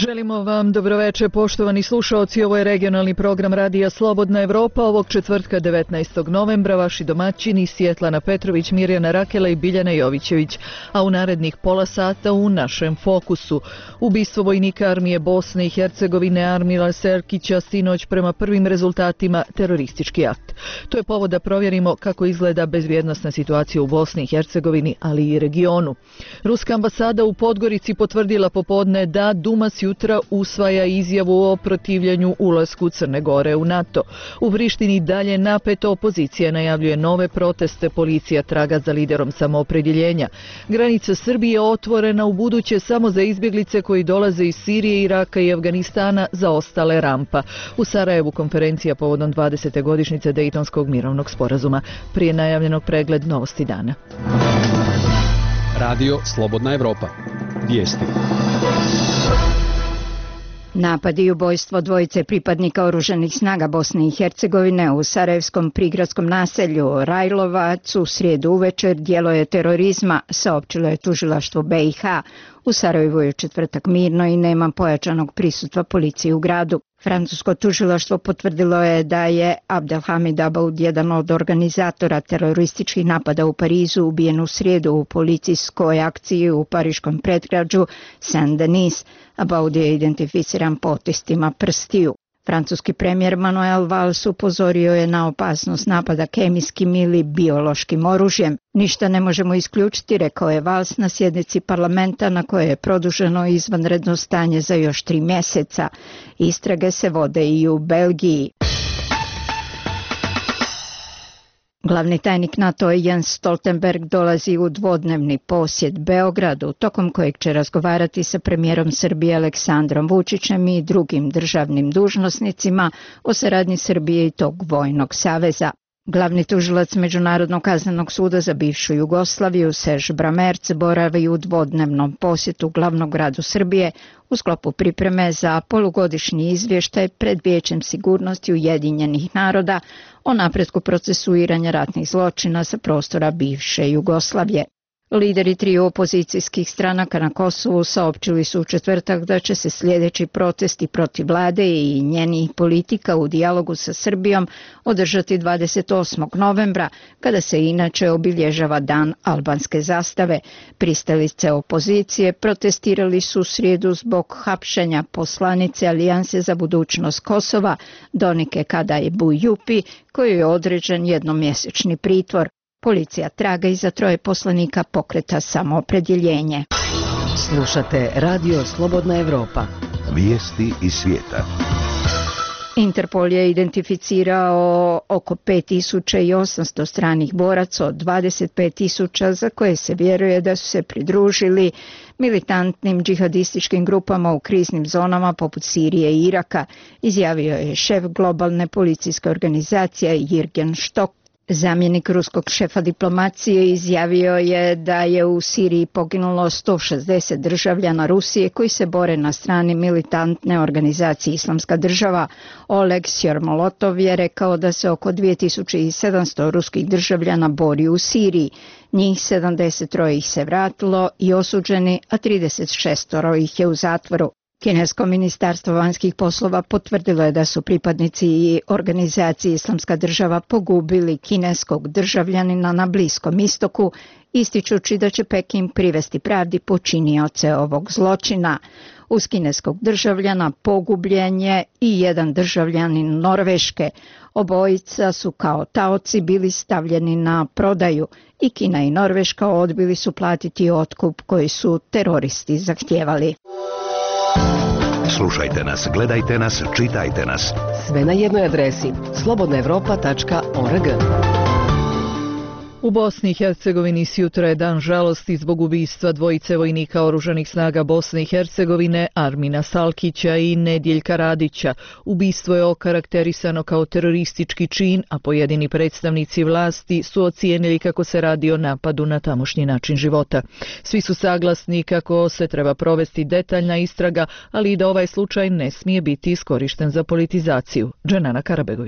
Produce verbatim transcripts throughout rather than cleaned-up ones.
Želimo vam dobroveče, poštovani slušaoci. Ovo je regionalni program Radija Slobodna Evropa. Ovog četvrtka devetnaestog novembra vaši domaćini Svjetlana Petrović, Mirjana Rakela i Biljana Jovićević. A u narednih pola sata u našem fokusu. Ubistvo vojnika armije Bosne i Hercegovine Armila Serkića sinoć prema prvim rezultatima teroristički akt. To je povod da provjerimo kako izgleda bezbjednosna situacija u Bosni i Hercegovini, ali i regionu. Ruska ambasada u Podgorici potvrdila popodne da Duma jutra usvaja izjavu o protivljenju ulasku Crne Gore u NATO. U Prištini dalje napeto, opozicija najavljuje nove proteste, policija traga za liderom samoopredjeljenja. Granica Srbije je otvorena u buduće samo za izbjeglice koji dolaze iz Sirije, Iraka i Afganistana, za ostale rampa. U Sarajevu konferencija povodom dvadesete godišnjice Dejtonskog mirovnog sporazuma. Prije najavljenog pregled novosti dana. Radio Slobodna Evropa. Vijesti. Napad i ubojstvo dvojice pripadnika oružanih snaga Bosne i Hercegovine u sarajevskom prigradskom naselju Rajlovac u srijedu uvečer djelo je terorizma, saopćilo je tužilaštvo B i H. U Sarajevu je četvrtak mirno i nema pojačanog prisutstva policije u gradu. Francusko tužilaštvo potvrdilo je da je Abdelhamid Abaud, jedan od organizatora terorističkih napada u Parizu, ubijen u srijedu u policijskoj akciji u pariškom predgrađu Saint-Denis. Abaud je identificiran po otiscima prstiju. Francuski premijer Manuel Valls upozorio je na opasnost napada kemijskim ili biološkim oružjem. Ništa ne možemo isključiti, rekao je Valls na sjednici parlamenta na kojoj je produženo izvanredno stanje za još tri mjeseca. Istrage se vode i u Belgiji. Glavni tajnik NATO Jens Stoltenberg dolazi u dvodnevni posjet Beogradu, tokom kojeg će razgovarati sa premijerom Srbije Aleksandrom Vučićem i drugim državnim dužnosnicima o saradnji Srbije i tog vojnog saveza. Glavni tužilac Međunarodnog kaznenog suda za bivšu Jugoslaviju Serge Bramerc boravi u dvodnevnom posjetu glavnog gradu Srbije u sklopu pripreme za polugodišnji izvještaj pred Vijećem sigurnosti Ujedinjenih naroda o napretku procesuiranja ratnih zločina sa prostora bivše Jugoslavije. Lideri triju opozicijskih stranaka na Kosovu saopćili su u četvrtak da će se sljedeći protesti protiv vlade i njenih politika u dijalogu sa Srbijom održati dvadeset osmog novembra, kada se inače obilježava dan albanske zastave. Pristalice opozicije protestirali su u srijedu zbog hapšenja poslanice Alijanse za budućnost Kosova Donike Kadaj-Bujupi, koji je određen jednomjesečni pritvor. Policija traga iza troje poslanika pokreta samoopredjeljenje. Slušate Radio Slobodna Evropa. Vijesti iz svijeta. Interpol je identificirao oko pet tisuća osamsto stranih boraca od dvadeset pet tisuća za koje se vjeruje da su se pridružili militantnim džihadističkim grupama u kriznim zonama poput Sirije i Iraka, izjavio je šef globalne policijske organizacije Jürgen Stock. Zamjenik ruskog šefa diplomacije izjavio je da je u Siriji poginulo sto šezdeset državljana Rusije koji se bore na strani militantne organizacije Islamska država. Oleg Sjermolotov je rekao da se oko dvije tisuće sedamsto ruskih državljana bori u Siriji. Njih sedamdeset troje ih se vratilo i osuđeni, a trideset šest ih je u zatvoru. Kinesko ministarstvo vanjskih poslova potvrdilo je da su pripadnici organizacije Islamska država pogubili kineskog državljanina na Bliskom istoku, ističući da će Peking privesti pravdi počinioce ovog zločina. Uz kineskog državljana pogubljen je i jedan državljanin Norveške. Obojica su kao taoci bili stavljeni na prodaju i Kina i Norveška odbili su platiti otkup koji su teroristi zahtijevali. Slušajte nas, gledajte nas, čitajte nas. Sve na jednoj adresi slobodna evropa tačka org. U Bosni i Hercegovini sjutra je dan žalosti zbog ubistva dvojice vojnika oružanih snaga Bosne i Hercegovine, Armina Salkića i Nedjeljka Radića. Ubistvo je okarakterisano kao teroristički čin, a pojedini predstavnici vlasti su ocijenili kako se radi o napadu na tamošnji način života. Svi su saglasni kako se treba provesti detaljna istraga, ali i da ovaj slučaj ne smije biti iskorišten za politizaciju. Dženana Karabegović.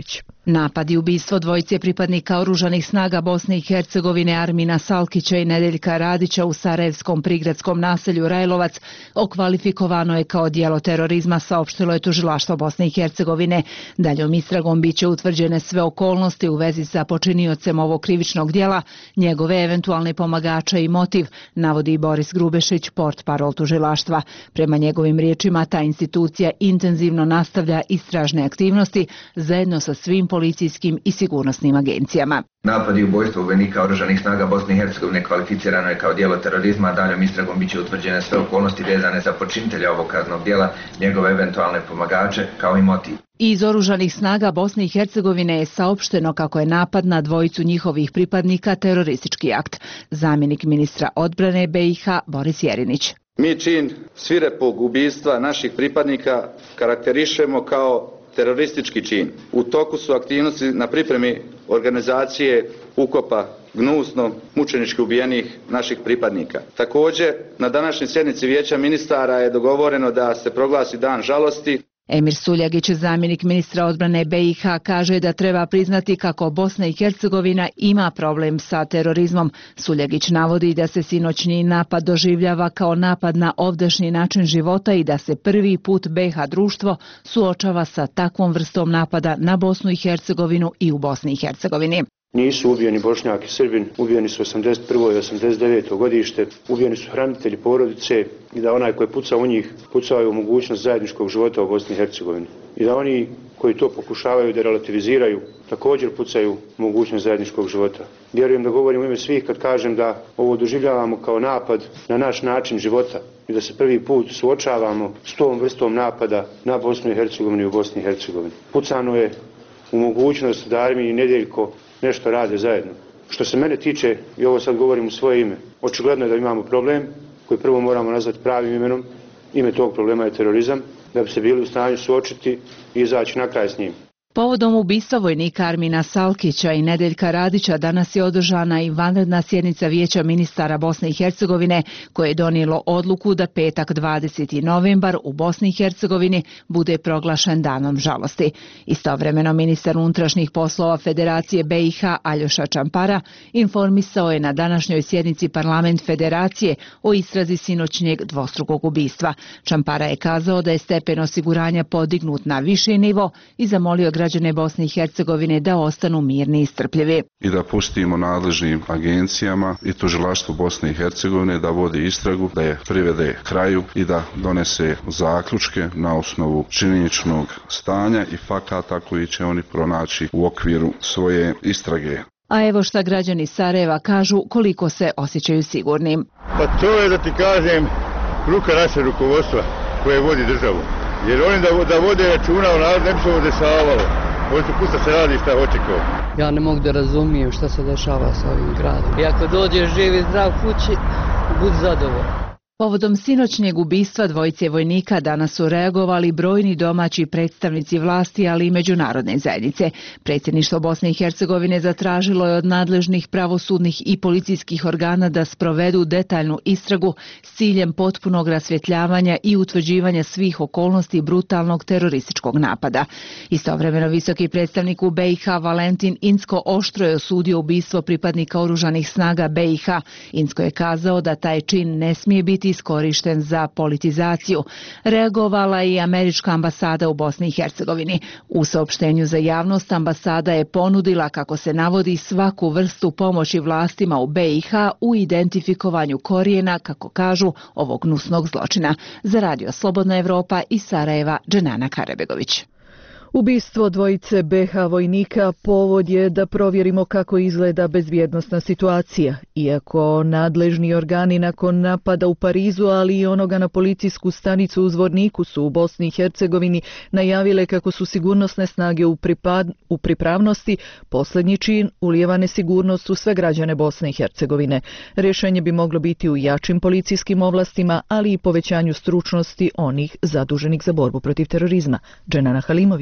Napad i ubistvo dvojice pripadnika oružanih snaga Bosne i Hercegovine Armina Salkića i Nedeljka Radića u sarajevskom prigradskom naselju Rajlovac okvalifikovano je kao djelo terorizma, saopštilo je tužilaštvo Bosne i Hercegovine. Daljom istragom biće utvrđene sve okolnosti u vezi sa počiniocem ovog krivičnog djela, njegove eventualne pomagače i motiv, navodi Boris Grubešić, portparol tužilaštva. Prema njegovim riječima, ta institucija intenzivno nastavlja istražne aktivnosti zajedno sa svim policijskim i sigurnosnim agencijama. Napad i ubojstvo vojnika oružanih snaga Bosne i Hercegovine kvalificirano je kao djelo terorizma, a daljom istragom biće utvrđene sve okolnosti vezane za počinitelja ovog kaznenog djela, njegove eventualne pomagače, kao i motiv. Iz oružanih snaga Bosne i Hercegovine je saopšteno kako je napad na dvojicu njihovih pripadnika teroristički akt. Zamjenik ministra odbrane B i H Boris Jerinić. Mi čin svirepog ubistva naših pripadnika karakterišemo kao teroristički čin. U toku su aktivnosti na pripremi organizacije ukopa gnusno mučenički ubijenih naših pripadnika. Također, na današnjoj sjednici Vijeća ministara je dogovoreno da se proglasi dan žalosti. Emir Suljagić, zamjenik ministra odbrane B i H, kaže da treba priznati kako Bosna i Hercegovina ima problem sa terorizmom. Suljagić navodi da se sinoćni napad doživljava kao napad na ovdašnji način života i da se prvi put B i H društvo suočava sa takvom vrstom napada na Bosnu i Hercegovinu i u Bosni i Hercegovini. Nisu ubijeni Bošnjak i Srbin, ubijeni su osamdeset prvo i osamdeset deveto godište, ubijeni su hranitelji porodice i da onaj koji je pucao u njih, pucao je u mogućnost zajedničkog života u Bosni i Hercegovini. I da oni koji to pokušavaju da relativiziraju, također pucaju u mogućnost zajedničkog života. Vjerujem da govorim u ime svih kad kažem da ovo doživljavamo kao napad na naš način života i da se prvi put suočavamo s tom vrstom napada na Bosnu i Hercegovinu i u Bosni i Hercegovini. Pucano je u mogućnost da Armin i Nedeljko nešto rade zajedno. Što se mene tiče, i ovo sad govorim u svoje ime, očigledno je da imamo problem koji prvo moramo nazvati pravim imenom. Ime tog problema je terorizam, da bi se bili u stanju suočiti i izaći na kraj s njim. Povodom ubistva vojnika Armina Salkića i Nedeljka Radića danas je održana i vanredna sjednica Vijeća ministara Bosne i Hercegovine koje je donijelo odluku da petak dvadeseti novembar u Bosni i Hercegovini bude proglašen danom žalosti. Istovremeno ministar unutrašnjih poslova Federacije B i H Aljoša Čampara informisao je na današnjoj sjednici Parlament Federacije o istrazi sinoćnjeg dvostrukog ubistva. Čampara je kazao da je stepen osiguranja podignut na viši nivo i zamolio građane Bosne i Hercegovine da ostanu mirni i strpljivi. I da pustimo nadležnim agencijama i tužilaštvu Bosne i Hercegovine da vodi istragu, da je privede kraju i da donese zaključke na osnovu činjeničnog stanja i fakata koji će oni pronaći u okviru svoje istrage. A evo šta građani Sarajeva kažu koliko se osjećaju sigurnim. Pa to je da ti kažem ruka naše rukovodstva koje vodi državu. Jer oni da, da vode računa o narod ne bi se ovo dešavalo. Ovo su pusta se radi šta očekao. Ja ne mogu da razumijem šta se dešava sa ovim gradom. I ako dođeš živi zdrav kući, budi zadovoljan. Povodom sinoćnjeg ubistva dvojice vojnika danas su reagovali brojni domaći predstavnici vlasti, ali i međunarodne zajednice. Predsjedništvo Bosne i Hercegovine zatražilo je od nadležnih pravosudnih i policijskih organa da sprovedu detaljnu istragu s ciljem potpunog rasvjetljavanja i utvrđivanja svih okolnosti brutalnog terorističkog napada. Istovremeno visoki predstavnik u B i H Valentin Incko oštro je osudio ubistvo pripadnika oružanih snaga B i H. Incko je kazao da taj čin ne smije biti iskorišten za politizaciju. Reagovala i američka ambasada u Bosni i Hercegovini. U saopštenju za javnost ambasada je ponudila, kako se navodi, svaku vrstu pomoći vlastima u B i H u identifikovanju korijena, kako kažu, ovog gnusnog zločina. Za Radio Slobodna Evropa iz Sarajeva, Dženana Karebegović. Ubistvo dvojice B H vojnika povod je da provjerimo kako izgleda bezbjednosna situacija. Iako nadležni organi nakon napada u Parizu, ali i onoga na policijsku stanicu u Zvorniku su u Bosni i Hercegovini najavile kako su sigurnosne snage u, pripad, u pripravnosti, posljednji čin ulijeva nesigurnost u sve građane Bosne i Hercegovine. Rješenje bi moglo biti u jačim policijskim ovlastima, ali i povećanju stručnosti onih zaduženih za borbu protiv terorizma. Dženana Halimović.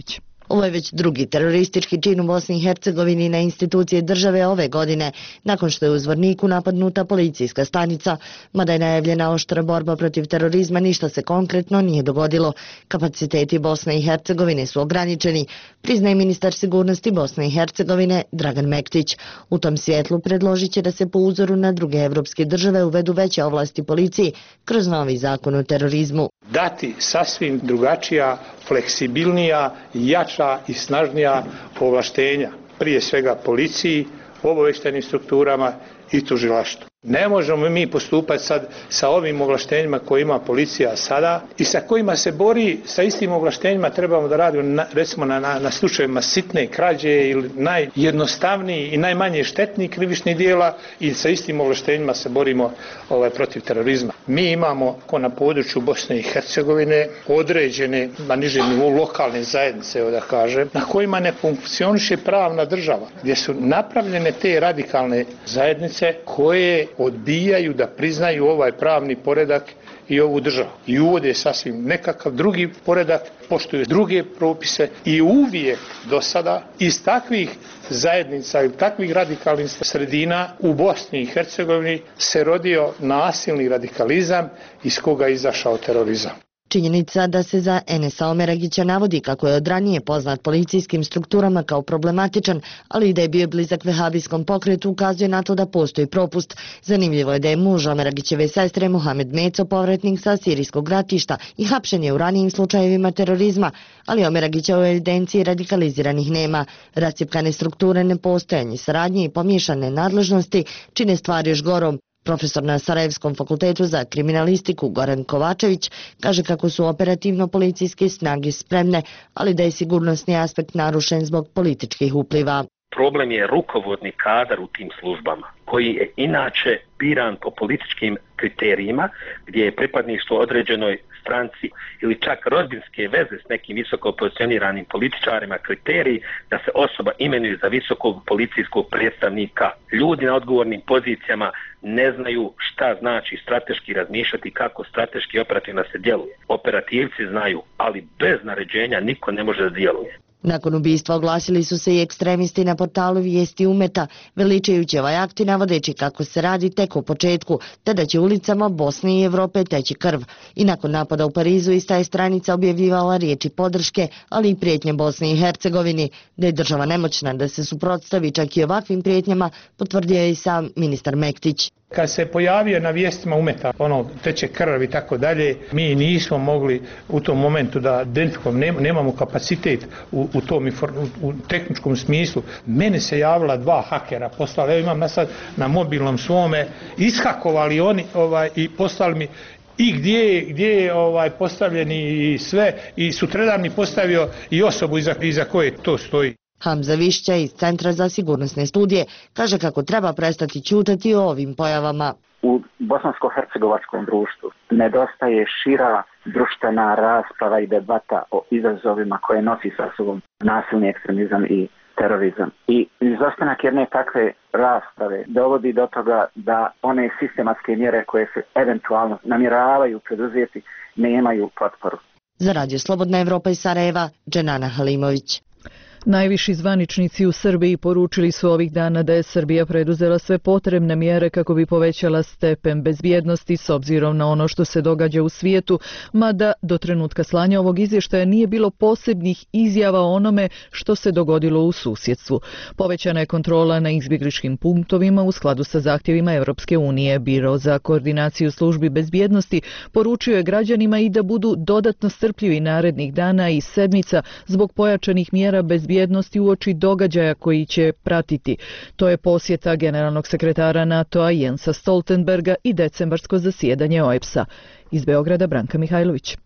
Ovo je već drugi teroristički čin u Bosni i Hercegovini na institucije države ove godine, nakon što je u Zvorniku napadnuta policijska stanica. Mada je najavljena oštra borba protiv terorizma, ništa se konkretno nije dogodilo. Kapaciteti Bosne i Hercegovine su ograničeni, priznaje ministar sigurnosti Bosne i Hercegovine Dragan Mektić. U tom svjetlu predložit će da se po uzoru na druge evropske države uvedu veće ovlasti policiji kroz novi zakon o terorizmu. Dati sasvim drugačija, fleksibilnija, jača i snažnija ovlaštenja, prije svega policiji, obavještajnim strukturama i tužilaštvu. Ne možemo mi postupati sad sa ovim ovlaštenjima koje ima policija sada i sa kojima se bori, sa istim ovlaštenjima trebamo da radimo na, recimo na, na, na slučajevima sitne krađe ili najjednostavniji i najmanje štetni krivičnih dijela i sa istim ovlaštenjima se borimo ovaj, protiv terorizma. Mi imamo ko na području Bosne i Hercegovine određene na nižem nivou lokalne zajednice, da kažem, na kojima ne funkcioniše pravna država, gdje su napravljene te radikalne zajednice koje odbijaju da priznaju ovaj pravni poredak i ovu državu. I uvode sasvim nekakav drugi poredak, poštuju druge propise i uvijek do sada iz takvih zajednica i takvih radikalnih sredina u Bosni i Hercegovini se rodio nasilni radikalizam iz koga je izašao terorizam. Činjenica da se za Enesa Omeragića navodi kako je od ranije poznat policijskim strukturama kao problematičan, ali i da je bio blizak vehabijskom pokretu, ukazuje na to da postoji propust. Zanimljivo je da je muž Omeragićeve sestre Mohamed Meco povratnik sa sirijskog ratišta i hapšen je u ranijim slučajevima terorizma, ali Omeragića u evidenciji radikaliziranih nema. Rascjepkane strukture, nepostojanje saradnje i pomiješane nadležnosti čine stvari još gorom. Profesor na Sarajevskom fakultetu za kriminalistiku Goran Kovačević kaže kako su operativno-policijske snage spremne, ali da je sigurnosni aspekt narušen zbog političkih upliva. Problem je rukovodni kadar u tim službama, koji je inače biran po političkim kriterijima, gdje je pripadništvo određenoj stranci ili čak rodbinske veze s nekim visoko pozicioniranim političarima kriteriji da se osoba imenuje za visokog policijskog predstavnika. Ljudi na odgovornim pozicijama ne znaju šta znači strateški razmišljati, kako strateški operativno se djeluje. Operativci znaju, ali bez naređenja niko ne može da djeluje. Nakon ubistva oglasili su se i ekstremisti na portalu Vijesti Umeta, veličajući ovaj akt i navodeći kako se radi tek u početku, te da će ulicama Bosne i Evrope teći krv. I nakon napada u Parizu ista je stranica objavljivala riječi podrške, ali i prijetnje Bosni i Hercegovini. Da je država nemoćna da se suprotstavi čak i ovakvim prijetnjama, potvrdio je i sam ministar Mektić. Kad se pojavio na Vijestima Umeta, ono, teče krv i tako dalje, mi nismo mogli u tom momentu da identifikujemo, nem, nemamo kapacitet u, u tom u, u tehničkom smislu. Mene se javila dva hakera, poslali, evo imam ja sad na mobilnom svome, ishakovali oni ovaj, i poslali mi i gdje, gdje je ovaj, postavljeni i sve, i sutradan mi postavio i osobu iza, iza koje to stoji. Hamza Višća iz Centra za sigurnosne studije kaže kako treba prestati ćutati o ovim pojavama. U bosansko-hercegovačkom društvu nedostaje šira društvena rasprava i debata o izazovima koje nosi sa sobom nasilni ekstremizam i terorizam. I izostanak jedne takve rasprave dovodi do toga da one sistematske mjere koje se eventualno namjeravaju preduzeti nemaju potporu. Za Radio Slobodna Evropa iz Sarajeva, Dženana Halimović. Najviši zvaničnici u Srbiji poručili su ovih dana da je Srbija preduzela sve potrebne mjere kako bi povećala stepen bezbjednosti s obzirom na ono što se događa u svijetu, mada do trenutka slanja ovog izvještaja nije bilo posebnih izjava o onome što se dogodilo u susjedstvu. Povećana je kontrola na izbjegličkim punktovima u skladu sa zahtjevima Europske unije. Biro za koordinaciju službi bezbjednosti poručio je građanima i da budu dodatno strpljivi narednih dana i sedmica zbog pojačanih mjera bezbjednosti uoči događaja koji će pratiti. To je posjeta generalnog sekretara NATO-a Jensa Stoltenberga i decembarsko zasjedanje O E B S-a. Iz Beograda Branka Mihajlović.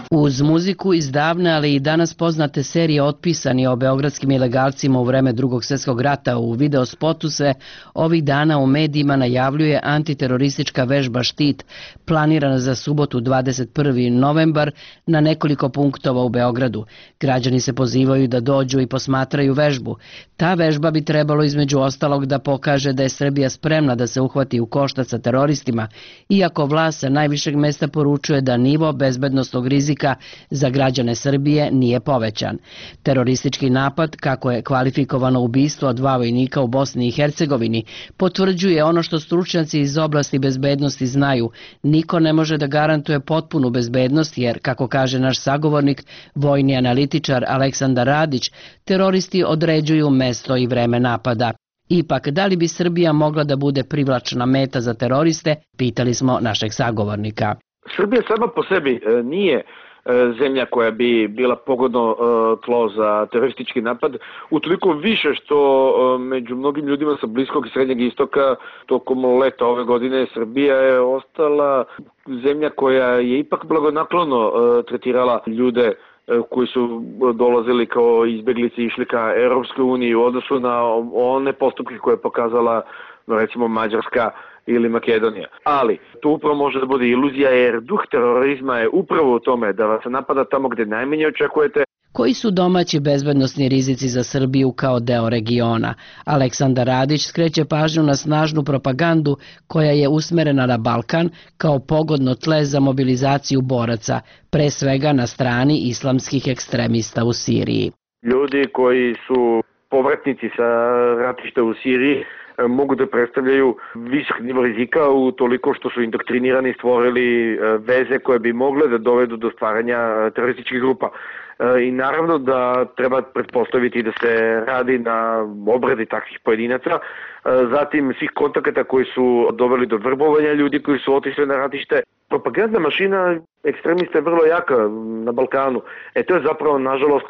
Uz muziku iz davne, ali i danas poznate serije Otpisani o beogradskim ilegalcima u vreme Drugog svjetskog rata, u videospotu se ovih dana u medijima najavljuje antiteroristička vežba Štit, planirana za subotu dvadeset prvi novembar na nekoliko punktova u Beogradu. Građani se pozivaju da dođu i posmatraju vežbu. Ta vežba bi trebalo između ostalog da pokaže da je Srbija spremna da se uhvati u koštac sa teroristima, iako vlast sa najvišeg mesta poručuje da nivo bezbednosnog rizika za građane Srbije nije povećan. Teroristički napad, kako je kvalifikovano ubistvo dva vojnika u Bosni i Hercegovini, potvrđuje ono što stručnjaci iz oblasti bezbednosti znaju. Niko ne može da garantuje potpunu bezbednost jer, kako kaže naš sagovornik, vojni analitičar Aleksandar Radić, teroristi određuju mesto i vreme napada. Ipak, da li bi Srbija mogla da bude privlačna meta za teroriste, pitali smo našeg sagovornika. Srbija sama po sebi nije zemlja koja bi bila pogodno tlo za teroristički napad, utoliko više što među mnogim ljudima sa Bliskog i Srednjeg istoka tokom leta ove godine Srbija je ostala zemlja koja je ipak blagonaklono tretirala ljude koji su dolazili kao izbeglice i išli ka Europskoj uniji u odnosu na one postupke koje je pokazala recimo Mađarska ili Makedonija. Ali to upravo može da bude iluzija jer duh terorizma je upravo u tome da vas napada tamo gde najmanje očekujete. Koji su domaći bezbednosni rizici za Srbiju kao deo regiona? Aleksandar Radić skreće pažnju na snažnu propagandu koja je usmerena na Balkan kao pogodno tle za mobilizaciju boraca, pre svega na strani islamskih ekstremista u Siriji. Ljudi koji su povratnici sa ratišta u Siriji mogu da predstavljaju visok nivo rizika u toliko što su indoktrinirani i stvorili veze koje bi mogle da dovedu do stvaranja terorističkih grupa. I naravno da treba pretpostaviti da se radi na obradi takvih pojedinaca, zatim svih kontakata koji su doveli do vrbovanja ljudi koji su otišli na ratište. Propagandna mašina ekstremista je vrlo jaka na Balkanu. E to je zapravo, nažalost,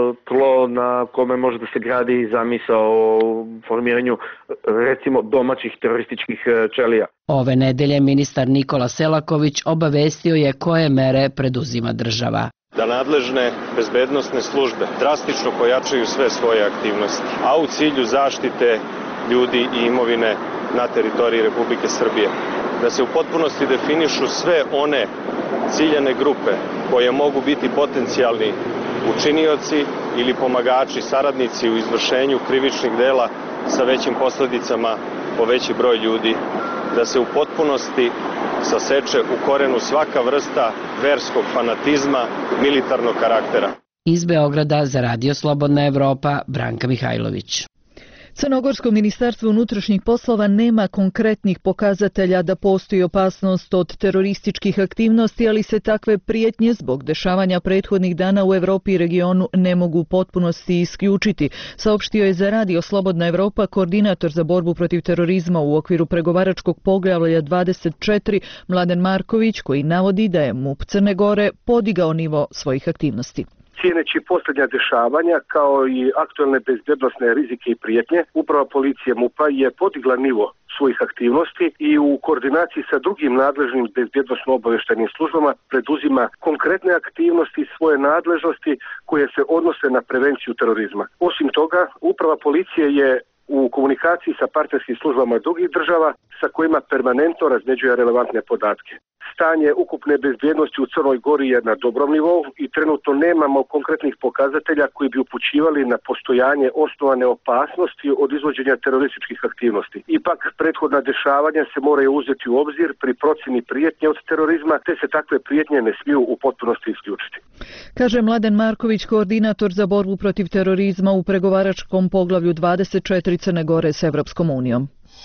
tlo na kome može da se gradi zamisao o formiranju, recimo, domaćih terorističkih ćelija. Ove nedelje ministar Nikola Selaković obavestio je koje mere preduzima država. Da nadležne bezbednosne službe drastično pojačaju sve svoje aktivnosti, a u cilju zaštite ljudi i imovine na teritoriji Republike Srbije. Da se u potpunosti definišu sve one ciljane grupe koje mogu biti potencijalni učinioci ili pomagači, saradnici u izvršenju krivičnih dela sa većim posledicama po veći broj ljudi. Da se u potpunosti saseče u korenu svaka vrsta verskog fanatizma, militarnog karaktera. Iz Beograda za Radio Slobodna Evropa, Branka Mihajlović. Crnogorsko ministarstvo unutrašnjih poslova nema konkretnih pokazatelja da postoji opasnost od terorističkih aktivnosti, ali se takve prijetnje zbog dešavanja prethodnih dana u Evropi i regionu ne mogu u potpunosti isključiti, saopštio je za Radio Slobodna Evropa koordinator za borbu protiv terorizma u okviru pregovaračkog poglavlja dvadeset četiri Mladen Marković, koji navodi da je MUP Crne Gore podigao nivo svojih aktivnosti. Cijeneći posljednja dešavanja kao i aktualne bezbednosne rizike i prijetnje, uprava policije MUP-a je podigla nivo svojih aktivnosti i u koordinaciji sa drugim nadležnim bezbednosno-obavještajnim službama preduzima konkretne aktivnosti svoje nadležnosti koje se odnose na prevenciju terorizma. Osim toga, uprava policije je u komunikaciji sa partnerskim službama drugih država sa kojima permanentno razmeđuje relevantne podatke. Stanje ukupne bezbjednosti u Crnoj Gori je na dobrom nivou i trenutno nemamo konkretnih pokazatelja koji bi upućivali na postojanje osnovane opasnosti od izvođenja terorističkih aktivnosti. Ipak, prethodna dešavanja se moraju uzeti u obzir pri procjeni prijetnje od terorizma, te se takve prijetnje ne smiju u potpunosti isključiti. Kaže Mladen Marković, koordinator za borbu protiv terorizma u pregovaračkom poglavlju dvadeset četiri Crne Gore s Evropskom unijom.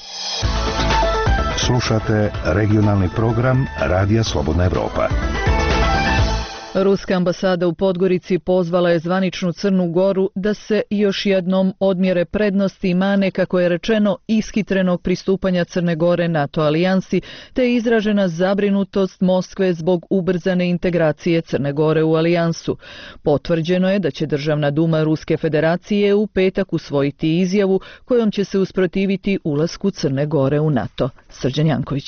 Slušate regionalni program Radija Slobodna Evropa. Ruska ambasada u Podgorici pozvala je zvaničnu Crnu Goru da se još jednom odmjere prednosti i mane, kako je rečeno, ishitrenog pristupanja Crne Gore NATO alijansi, te je izražena zabrinutost Moskve zbog ubrzane integracije Crne Gore u alijansu. Potvrđeno je da će Državna duma Ruske federacije u petak usvojiti izjavu kojom će se usprotiviti ulasku Crne Gore u NATO. Srđan Janković.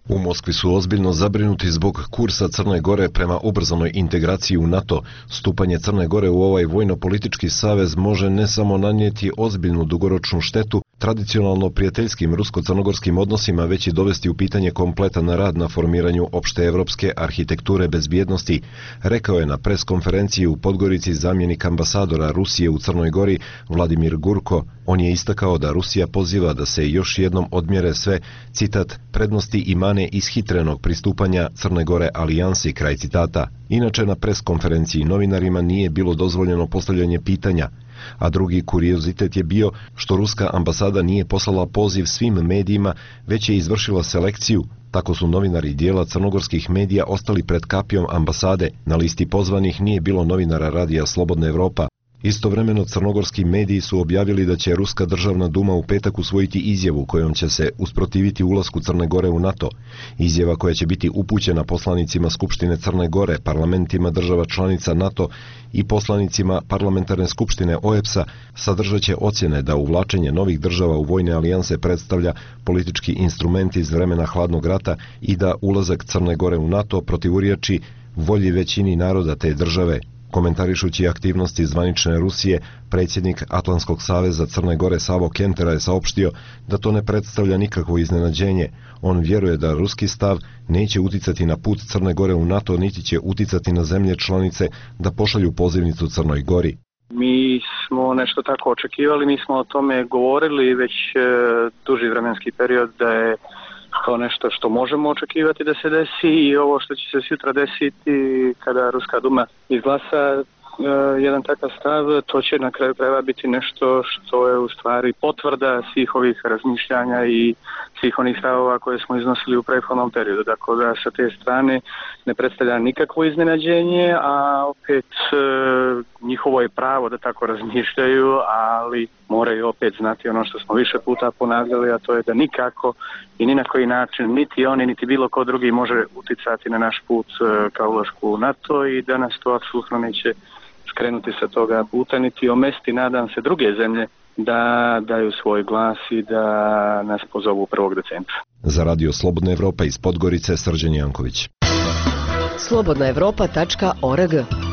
U Moskvi su ozbiljno zabrinuti zbog kursa Crne Gore prema ubrzanoj integraciji u NATO. Stupanje Crne Gore u ovaj vojno-politički savez može ne samo nanijeti ozbiljnu dugoročnu štetu tradicionalno prijateljskim rusko-crnogorskim odnosima, već i dovesti u pitanje kompletan rad na formiranju opšte evropske arhitekture bezbjednosti, rekao je na pres konferenciji u Podgorici zamjenik ambasadora Rusije u Crnoj Gori Vladimir Gurko. On je istakao da Rusija poziva da se još jednom odmjere sve, citat, prednosti i mane ishitrenog pristupanja Crne Gore alijansi, kraj citata. Inače, na pres konferenciji novinarima nije bilo dozvoljeno postavljanje pitanja, a drugi kuriozitet je bio što ruska ambasada nije poslala poziv svim medijima, već je izvršila selekciju. Tako su novinari dijela crnogorskih medija ostali pred kapijom ambasade. Na listi pozvanih nije bilo novinara radija Slobodna Evropa. Istovremeno crnogorski mediji su objavili da će Ruska državna duma u petak usvojiti izjavu kojom će se usprotiviti ulasku Crne Gore u NATO. Izjava koja će biti upućena poslanicima Skupštine Crne Gore, parlamentima država članica NATO i poslanicima parlamentarne skupštine O E B S A sadržat će ocjene da uvlačenje novih država u vojne alijanse predstavlja politički instrument iz vremena hladnog rata i da ulazak Crne Gore u NATO protivurječi volji većini naroda te države. Komentarišući aktivnosti zvanične Rusije, predsjednik Atlantskog saveza Crne Gore Savo Kentera je saopštio da to ne predstavlja nikakvo iznenađenje. On vjeruje da ruski stav neće uticati na put Crne Gore u NATO, niti će uticati na zemlje članice da pošalju pozivnicu Crnoj Gori. Mi smo nešto tako očekivali, mi smo o tome govorili već e, duži vremenski period da je to nešto što možemo očekivati da se desi i ovo što će se sutra desiti kada Ruska duma izglasa e, jedan takav stav, to će na kraju krajeva biti nešto što je u stvari potvrda svih ovih razmišljanja i svih onih stavova koje smo iznosili u prethodnom periodu. Dakle, da sa te strane ne predstavlja nikakvo iznenađenje, a opet e, njihovo je pravo da tako razmišljaju, ali moraju opet znati ono što smo više puta ponavljali, a to je da nikako i ni na koji način niti oni niti bilo ko drugi može uticati na naš put e, ka ulasku u NATO i da nas to apsolutno neće skrenuti sa toga puta, niti omesti, nadam se, druge zemlje da daju svoj glas i da nas pozovu prvog decembra. Za radio Slobodna Evropa iz Podgorice, Srđan Janković. slobodna evropa tačka org.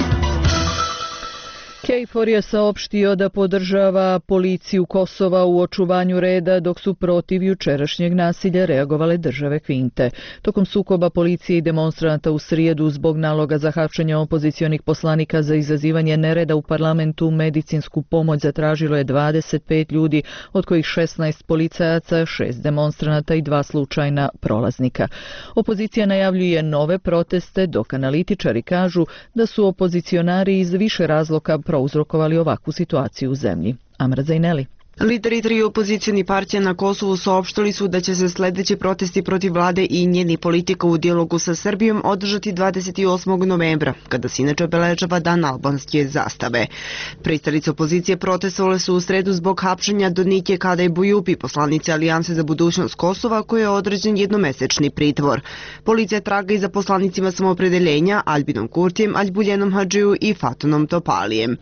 KFOR je saopštio da podržava policiju Kosova u očuvanju reda, dok su protiv jučerašnjeg nasilja reagovale države Kvinte. Tokom sukoba policije i demonstranata u srijedu zbog naloga za hapšenje opozicionih poslanika za izazivanje nereda u parlamentu, medicinsku pomoć zatražilo je dvadeset pet ljudi, od kojih šesnaest policajaca, šest demonstranata i dva slučajna prolaznika. Opozicija najavljuje nove proteste, dok analitičari kažu da su opozicionari iz više razloga prouzrokovali ovakvu situaciju u zemlji. Amra Zajneli. Lideri tri opozicijni partije na Kosovu saopštili su da će se sljedeći protesti protiv vlade i njeni politika u dijalogu sa Srbijom održati dvadeset osmog novembra, kada se inače obeležava dan albanske zastave. Pristalice opozicije protestovale su u sredu zbog hapšenja Donike Kadaj Bujupi, poslanice Alijanse za budućnost Kosova, koje je određen jednomesečni pritvor. Policija traga i za poslanicima samoopredeljenja Albinom Kurtijem, Aljbuljenom Hadžiju i Fatunom Topalijem.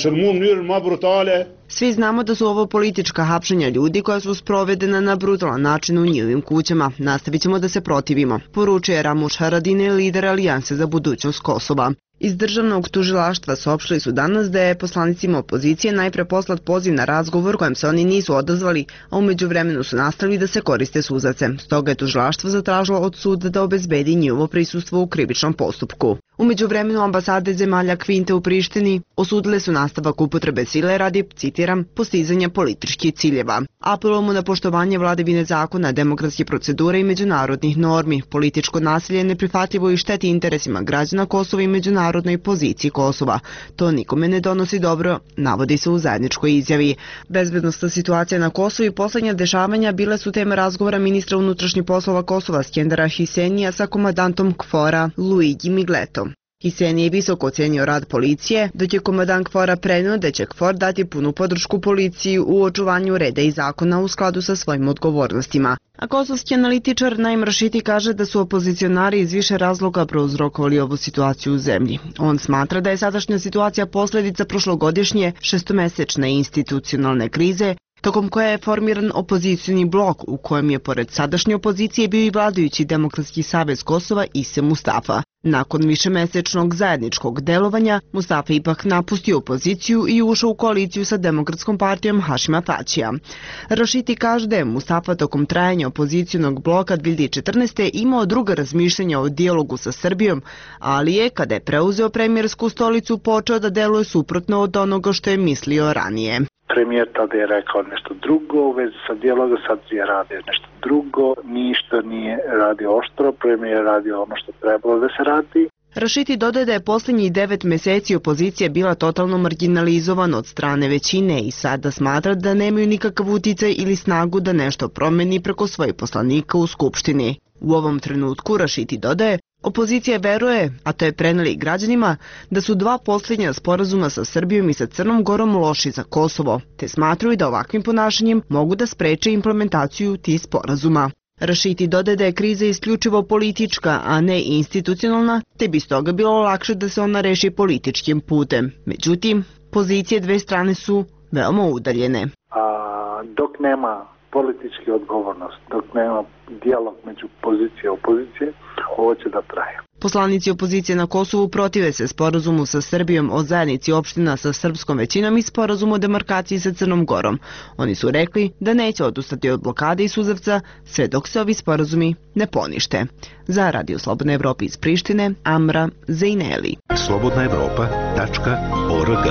Svi znamo da su ovo politička hapšenja ljudi koja su sprovedena na brutalan način u njihovim kućama. Nastavit ćemo da se protivimo, poručuje Ramuš Haradine, lider Alijanse za budućnost Kosova. Iz državnog tužilaštva saopštili su danas da je poslanicima opozicije najpre poslat poziv na razgovor kojem se oni nisu odazvali, a umeđu vremenu su nastavili da se koriste suzace. Stoga je tužilaštvo zatražilo od suda da obezbedi njihovo prisustvo u krivičnom postupku. Umeđu vremenu ambasade zemalja Kvinte u Prištini osudile su nastavak upotrebe sile radi, citiram, postizanja političkih ciljeva. Apelujemo na poštovanje vladavine zakona, demokratske procedure i međunarodnih normi. Političko nasilje je neprihvatljivo i šteti interesima građana Kosova i međunarodnoj poziciji Kosova. To nikome ne donosi dobro, navodi se u zajedničkoj izjavi. Bezbednosna situacija na Kosovu i poslednja dešavanja bile su tema razgovora ministra unutrašnjih poslova Kosova Skendera Hisenija sa komandantom KFOR-a Luigi Migletom. Kiseni je visoko ocenio rad policije, dok je komandant Kfora prenio da će Kfor dati punu podršku policiji u očuvanju reda i zakona u skladu sa svojim odgovornostima. A kosovski analitičar Naim Rašiti kaže da su opozicionari iz više razloga prouzrokovali ovu situaciju u zemlji. On smatra da je sadašnja situacija posljedica prošlogodišnje šestomesečne institucionalne krize, tokom koje je formiran opozicioni blok u kojem je pored sadašnje opozicije bio i vladajući Demokratski savez Kosova Ise Mustafa. Nakon višemesečnog zajedničkog delovanja, Mustafa ipak napustio opoziciju i ušao u koaliciju sa Demokratskom partijom Hašima Tačija. Rašiti kaže da je Mustafa tokom trajanja opozicijonog bloka dvije hiljade četrnaeste. imao druga razmišljenja o dijalogu sa Srbijom, ali je, kada je preuzeo premijersku stolicu, počeo da deluje suprotno od onoga što je mislio ranije. Premijer tada je rekao nešto drugo u vezi sa dijalogom, sad je radio nešto drugo, ništa nije radio oštro, premijer je radio ono što trebalo da se radi. Rašiti dodaje da je posljednjih devet meseci opozicija bila totalno marginalizovana od strane većine i sada smatra da nemaju nikakav uticaj ili snagu da nešto promeni preko svojih poslanika u Skupštini. U ovom trenutku Rašiti dodaje, opozicija veruje, a to je preneli i građanima, da su dva posljednja sporazuma sa Srbijom i sa Crnom Gorom loši za Kosovo, te smatruju da ovakvim ponašanjem mogu da spreče implementaciju tih sporazuma. Rašiti dodaje da je kriza isključivo politička, a ne institucionalna, te bi stoga bilo lakše da se ona reši političkim putem. Međutim, pozicije dve strane su veoma udaljene. A dok nema politički odgovornost, dok nema dijalog među pozicije i opozicije, ovo će da traje. Poslanici opozicije na Kosovu protive se sporazumu sa Srbijom o zajednici opština sa srpskom većinom i sporazumu o demarkaciji sa Crnom Gorom. Oni su rekli da neće odustati od blokade i suzavca sve dok se ovi sporazumi ne ponište. Za Radio Slobodna Evropa iz Prištine, Amra Zejneli. slobodna evropa tačka org.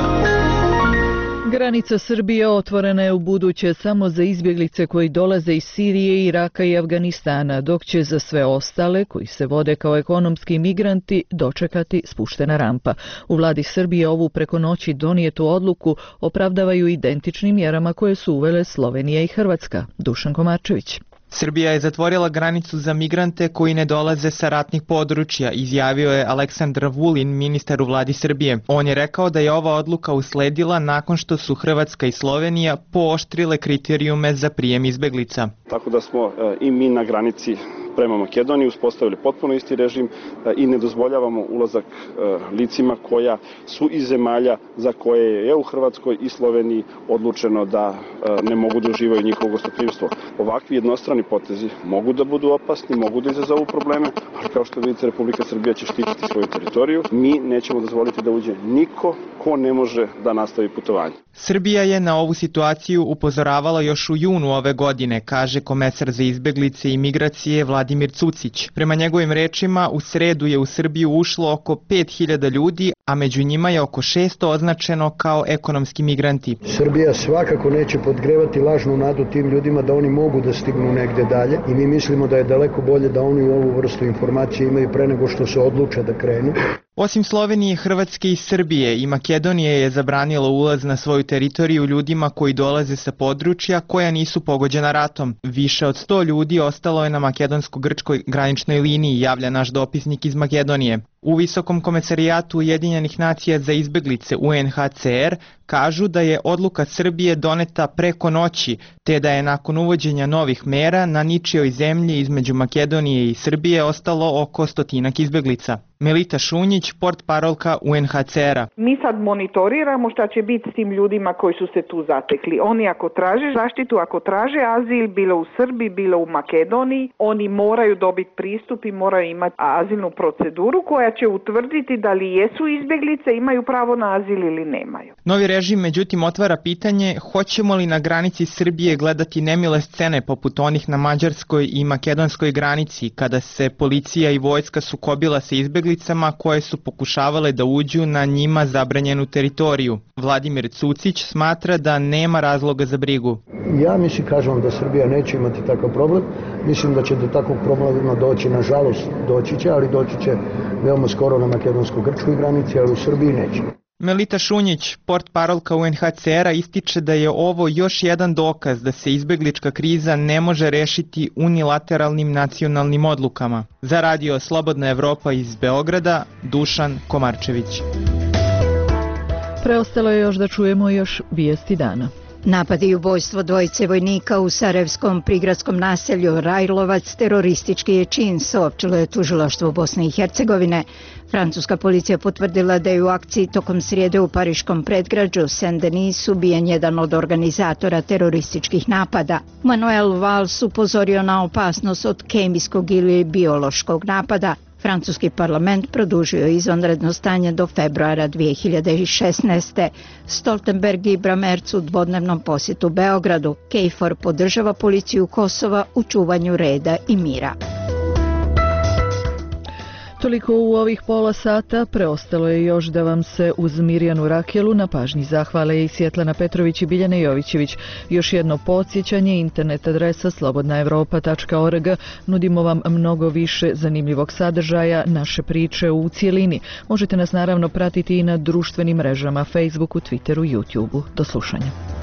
Granica Srbije otvorena je u buduće samo za izbjeglice koji dolaze iz Sirije, Iraka i Afganistana, dok će za sve ostale, koji se vode kao ekonomski migranti, dočekati spuštena rampa. U vladi Srbije ovu preko noći donijetu odluku opravdavaju identičnim mjerama koje su uvele Slovenija i Hrvatska. Dušan Komarčević. Srbija je zatvorila granicu za migrante koji ne dolaze sa ratnih područja, izjavio je Aleksandar Vulin, ministar u vladi Srbije. On je rekao da je ova odluka usledila nakon što su Hrvatska i Slovenija pooštrile kriterijume za prijem izbeglica. Tako da smo i mi na granici prema Makedoniji uspostavili potpuno isti režim i ne dozvoljavamo ulazak licima koja su iz zemalja za koje je u Hrvatskoj i Sloveniji odlučeno da ne mogu da uživaju njihovo gostoprimstvo. Ovakvi jednostrani potezi mogu da budu opasni, mogu da izazovu probleme, ali kao što vidite, Republika Srbija će štititi svoju teritoriju. Mi nećemo dozvoliti da uđe niko ko ne može da nastavi putovanje. Srbija je na ovu situaciju upozoravala još u junu ove godine, kaže komesar za izbeglice i migracije Vladimir Cucić. Prema njegovim rečima, u sredu je u Srbiju ušlo oko pet hiljada ljudi, a među njima je oko šesto označeno kao ekonomski migranti. Srbija svakako neće podgrevati lažnu nadu tim ljudima da oni mogu da stignu negde dalje i mi mislimo da je daleko bolje da oni ovu vrstu informacije imaju pre nego što se odluče da krenu. Osim Slovenije, Hrvatske i Srbije i Makedonije je zabranilo ulaz na svoju teritoriju ljudima koji dolaze sa područja koja nisu pogođena ratom. Više od sto ljudi ostalo je na makedonsko-grčkoj graničnoj liniji, javlja naš dopisnik iz Makedonije. U Visokom komesarijatu Ujedinjenih nacija za izbeglice U N H C R kažu da je odluka Srbije doneta preko noći, te da je nakon uvođenja novih mera na ničijoj zemlji između Makedonije i Srbije ostalo oko stotinak izbeglica. Melita Šunjić, portparolka U N H C R-a. Mi sad monitoriramo šta će biti s tim ljudima koji su se tu zatekli. Oni ako traže zaštitu, ako traže azil, bilo u Srbiji, bilo u Makedoniji, oni moraju dobiti pristup i moraju imati azilnu proceduru koja će utvrditi da li jesu izbjeglice, imaju pravo na azil ili nemaju. Novi režim međutim otvara pitanje hoćemo li na granici Srbije gledati nemile scene poput onih na mađarskoj i makedonskoj granici kada se policija i vojska sukobila sa izbjeglicama koje su pokušavale da uđu na njima zabranjenu teritoriju. Vladimir Cucić smatra da nema razloga za brigu. Ja mislim, kažem da Srbija neće imati takav problem. Mislim da će do takvog problema doći, nažalost doći će, ali doći će veoma skoro na makedonsko-grčkoj granici, ali u Srbiji neće. Melita Šunjić, portparolka U N H C R-a, ističe da je ovo još jedan dokaz da se izbeglička kriza ne može rešiti unilateralnim nacionalnim odlukama. Za radio Slobodna Evropa iz Beograda, Dušan Komarčević. Preostalo je još da čujemo još vijesti dana. Napad i ubojstvo dvojice vojnika u sarajevskom prigradskom naselju Rajlovac teroristički je čin, saopćilo je tužilaštvo Bosne i Hercegovine. Francuska policija potvrdila da je u akciji tokom srijede u pariškom predgrađu Saint-Denis ubijen jedan od organizatora terorističkih napada. Manuel Valls upozorio na opasnost od kemijskog ili biološkog napada. Francuski parlament produžio izvanredno stanje do februara dvije hiljade šesnaeste. Stoltenberg i Bramerc u dvodnevnom posjetu Beogradu. KFOR podržava policiju Kosova u čuvanju reda i mira. Toliko u ovih pola sata, preostalo je još da vam se uz Mirjanu Rakelu na pažnji zahvale i Svjetlana Petrović i Biljana Jovićević. Još jedno podsjećanje, internet adresa slobodna evropa tačka org. Nudimo vam mnogo više zanimljivog sadržaja, naše priče u cijelini. Možete nas naravno pratiti i na društvenim mrežama, Facebooku, Twitteru, YouTubeu. Do slušanja.